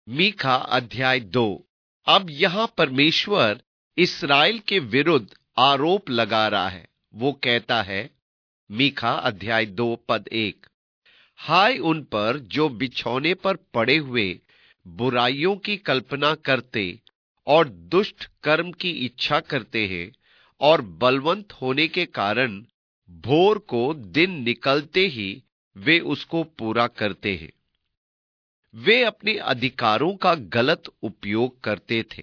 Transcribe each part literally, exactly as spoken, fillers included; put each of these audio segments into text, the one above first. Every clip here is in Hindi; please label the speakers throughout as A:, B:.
A: मीखा अध्याय दो। अब यहां परमेश्वर इस्राएल के विरुद्ध आरोप लगा रहा है। वो कहता है, मीखा अध्याय दो पद एक, हाय उन पर जो बिछौने पर पड़े हुए बुराइयों की कल्पना करते और दुष्ट कर्म की इच्छा करते हैं और बलवंत होने के कारण भोर को दिन निकलते ही वे उसको पूरा करते हैं। वे अपने अधिकारों का गलत उपयोग करते थे।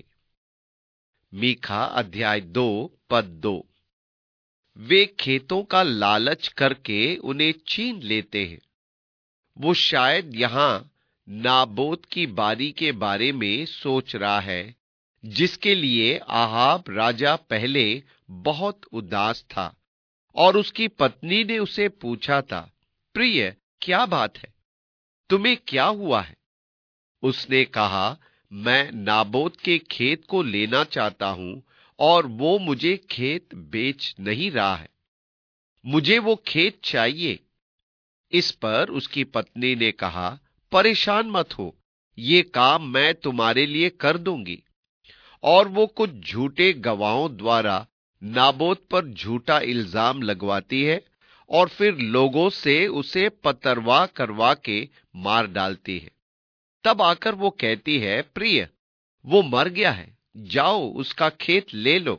A: मीखा अध्याय दो पद दो, वे खेतों का लालच करके उन्हें छीन लेते हैं। वो शायद यहां नाबोत की बारी के बारे में सोच रहा है, जिसके लिए आहाब राजा पहले बहुत उदास था और उसकी पत्नी ने उसे पूछा था, प्रिय क्या बात है, तुम्हें क्या हुआ है? उसने कहा, मैं नाबोत के खेत को लेना चाहता हूं और वो मुझे खेत बेच नहीं रहा है। मुझे वो खेत चाहिए। इस पर उसकी पत्नी ने कहा, परेशान मत हो, ये काम मैं तुम्हारे लिए कर दूंगी। और वो कुछ झूठे गवाहों द्वारा नाबोत पर झूठा इल्जाम लगवाती है और फिर लोगों से उसे पतरवाह करवा के मार डालती है। तब आकर वो कहती है, प्रिय वो मर गया है, जाओ उसका खेत ले लो।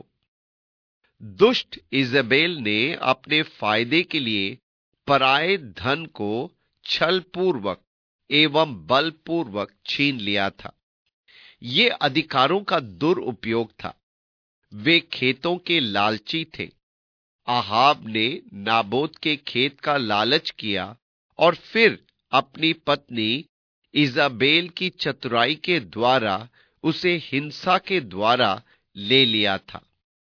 A: दुष्ट इजेबेल ने अपने फायदे के लिए पराये धन को छलपूर्वक एवं बलपूर्वक छीन लिया था। ये अधिकारों का दुरुपयोग था। वे खेतों के लालची थे। आहाब ने नाबोत के खेत का लालच किया और फिर अपनी पत्नी इजाबेल की चतुराई के द्वारा उसे हिंसा के द्वारा ले लिया था।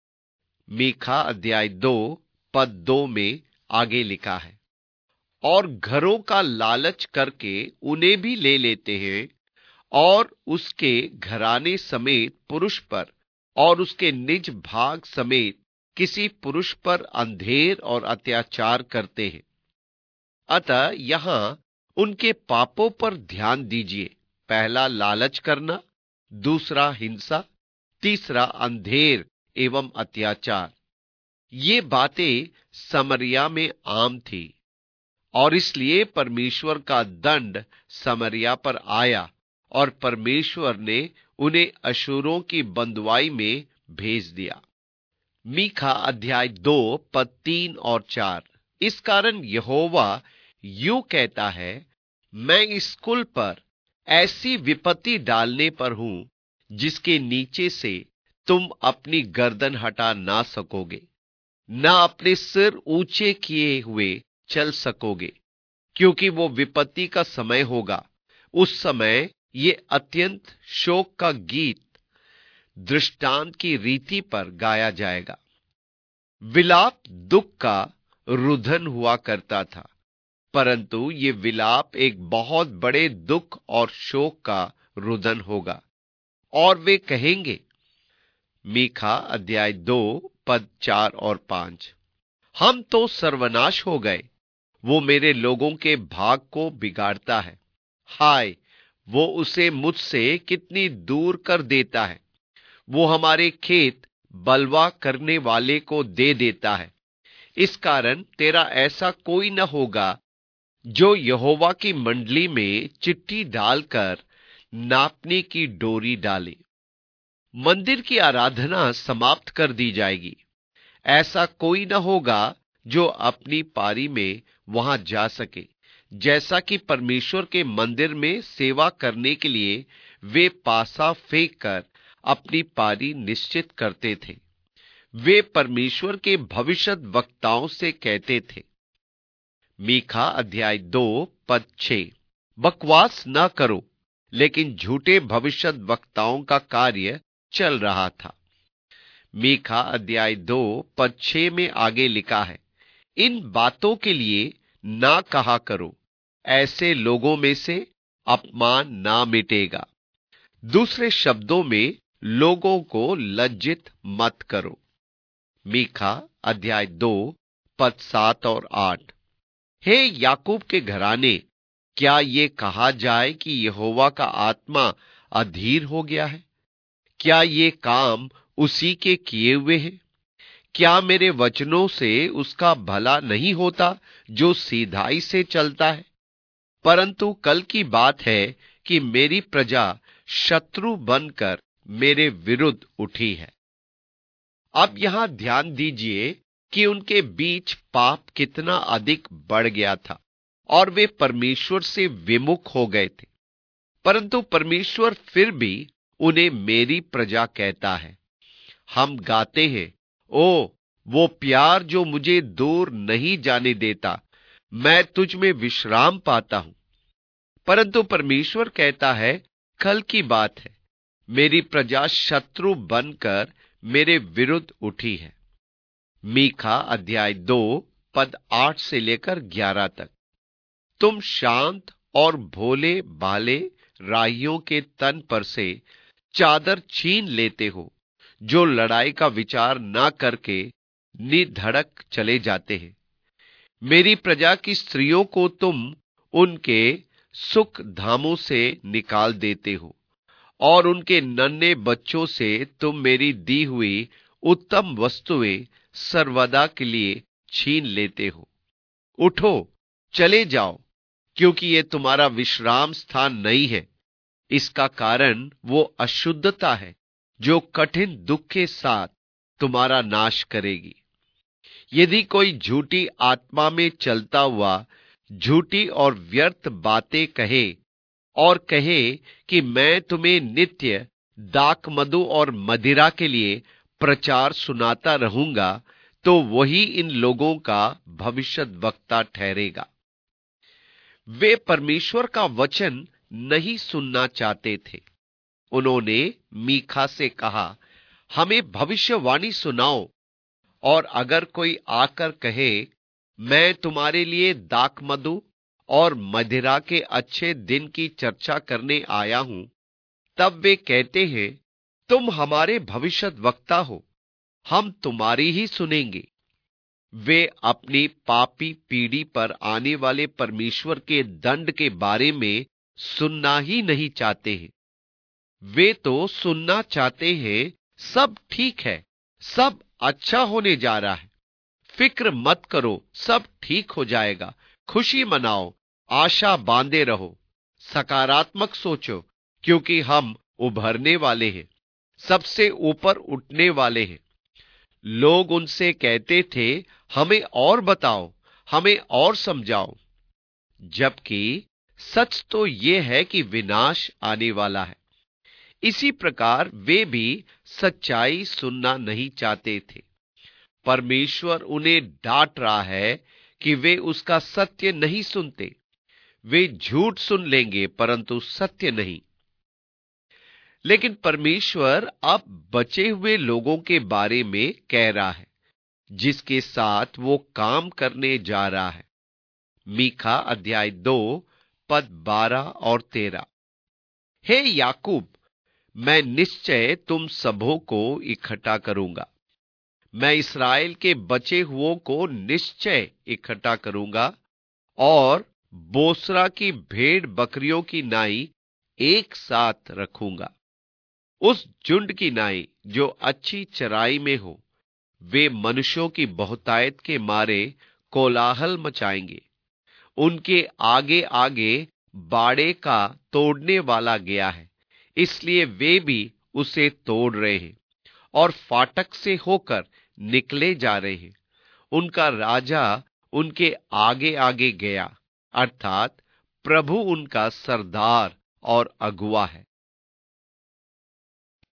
A: मीखा अध्याय दो पद दो में आगे लिखा है, और घरों का लालच करके उन्हें भी ले लेते हैं और उसके घराने समेत पुरुष पर और उसके निज भाग समेत किसी पुरुष पर अंधेर और अत्याचार करते हैं। अतः यहां उनके पापों पर ध्यान दीजिए। पहला लालच करना, दूसरा हिंसा, तीसरा अंधेर एवं अत्याचार। ये बातें समरिया में आम थी और इसलिए परमेश्वर का दंड समरिया पर आया और परमेश्वर ने उन्हें अशूरों की बंदुआई में भेज दिया। मीखा अध्याय दो पद तीन और चार, इस कारण यहोवा यूं कहता है, मैं इस कुल पर ऐसी विपत्ति डालने पर हूं जिसके नीचे से तुम अपनी गर्दन हटा ना सकोगे, ना अपने सिर ऊंचे किए हुए चल सकोगे, क्योंकि वो विपत्ति का समय होगा। उस समय ये अत्यंत शोक का गीत दृष्टांत की रीति पर गाया जाएगा। विलाप दुख का रुदन हुआ करता था, परंतु ये विलाप एक बहुत बड़े दुख और शोक का रुदन होगा। और वे कहेंगे, मीखा अध्याय दो पद चार और पांच, हम तो सर्वनाश हो गए, वो मेरे लोगों के भाग को बिगाड़ता है। हाय, वो उसे मुझसे कितनी दूर कर देता है। वो हमारे खेत बलवा करने वाले को दे देता है। इस कारण तेरा ऐसा कोई न होगा जो यहोवा की मंडली में चिट्ठी डालकर नापने की डोरी डाले। मंदिर की आराधना समाप्त कर दी जाएगी। ऐसा कोई न होगा जो अपनी पारी में वहां जा सके, जैसा कि परमेश्वर के मंदिर में सेवा करने के लिए वे पासा फेंक कर अपनी पारी निश्चित करते थे। वे परमेश्वर के भविष्यद् वक्ताओं से कहते थे। मीखा अध्याय दो पद छह, बकवास न करो, लेकिन झूठे भविष्यद् वक्ताओं का कार्य चल रहा था। मीखा अध्याय दो पद छह में आगे लिखा है, इन बातों के लिए ना कहा करो, ऐसे लोगों में से अपमान ना मिटेगा। दूसरे शब्दों में, लोगों को लज्जित मत करो। मीखा अध्याय दो पद सात और आठ, हे याकूब के घराने, क्या ये कहा जाए कि यहोवा का आत्मा अधीर हो गया है? क्या ये काम उसी के किए हुए हैं? क्या मेरे वचनों से उसका भला नहीं होता जो सीधाई से चलता है? परंतु कल की बात है कि मेरी प्रजा शत्रु बनकर मेरे विरुद्ध उठी है। अब यहां ध्यान दीजिए कि उनके बीच पाप कितना अधिक बढ़ गया था और वे परमेश्वर से विमुख हो गए थे। परंतु परमेश्वर फिर भी उन्हें मेरी प्रजा कहता है। हम गाते हैं, ओ वो प्यार जो मुझे दूर नहीं जाने देता, मैं तुझ में विश्राम पाता हूं। परंतु परमेश्वर कहता है, कल की बात है, मेरी प्रजा शत्रु बनकर मेरे विरुद्ध उठी है। मीखा अध्याय दो पद आठ से लेकर ग्यारह तक। तुम शांत और भोले भाले राहियों के तन पर से चादर छीन लेते हो, जो लड़ाई का विचार ना करके निधड़क चले जाते हैं। मेरी प्रजा की स्त्रियों को तुम उनके सुख धामों से निकाल देते हो और उनके नन्हे बच्चों से तुम मेरी दी हुई उत्तम वस्तुएं सर्वदा के लिए छीन लेते हो। उठो, चले जाओ, क्योंकि ये तुम्हारा विश्राम स्थान नहीं है। इसका कारण वो अशुद्धता है जो कठिन दुख के साथ तुम्हारा नाश करेगी। यदि कोई झूठी आत्मा में चलता हुआ झूठी और व्यर्थ बातें कहे और कहे कि मैं तुम्हें नित्य दाख मधु और मदिरा के लिए प्रचार सुनाता रहूंगा, तो वही इन लोगों का भविष्यद्वक्ता ठहरेगा। वे परमेश्वर का वचन नहीं सुनना चाहते थे। उन्होंने मीखा से कहा, हमें भविष्यवाणी सुनाओ। और अगर कोई आकर कहे, मैं तुम्हारे लिए दाख मधु और मदिरा के अच्छे दिन की चर्चा करने आया हूं, तब वे कहते हैं, तुम हमारे भविष्यद्वक्ता हो, हम तुम्हारी ही सुनेंगे। वे अपनी पापी पीढ़ी पर आने वाले परमेश्वर के दंड के बारे में सुनना ही नहीं चाहते हैं। वे तो सुनना चाहते हैं, सब ठीक है, सब अच्छा होने जा रहा है, फिक्र मत करो, सब ठीक हो जाएगा, खुशी मनाओ, आशा बांधे रहो, सकारात्मक सोचो, क्योंकि हम उभरने वाले हैं, सबसे ऊपर उठने वाले हैं। लोग उनसे कहते थे, हमें और बताओ, हमें और समझाओ, जबकि सच तो यह है कि विनाश आने वाला है। इसी प्रकार वे भी सच्चाई सुनना नहीं चाहते थे। परमेश्वर उन्हें डांट रहा है कि वे उसका सत्य नहीं सुनते। वे झूठ सुन लेंगे परंतु सत्य नहीं। लेकिन परमेश्वर अब बचे हुए लोगों के बारे में कह रहा है, जिसके साथ वो काम करने जा रहा है। मीखा अध्याय दो पद बारह और तेरह। हे याकूब, मैं निश्चय तुम सबों को इकट्ठा करूंगा। मैं इस्राएल के बचे हुओं को निश्चय इकट्ठा करूंगा और बोसरा की भेड़ बकरियों की नाई एक साथ रखूंगा। उस झुंड की नाई जो अच्छी चराई में हो, वे मनुष्यों की बहुतायत के मारे कोलाहल मचाएंगे। उनके आगे आगे बाड़े का तोड़ने वाला गया है, इसलिए वे भी उसे तोड़ रहे हैं और फाटक से होकर निकले जा रहे हैं। उनका राजा उनके आगे आगे गया, अर्थात प्रभु उनका सरदार और अगुआ है।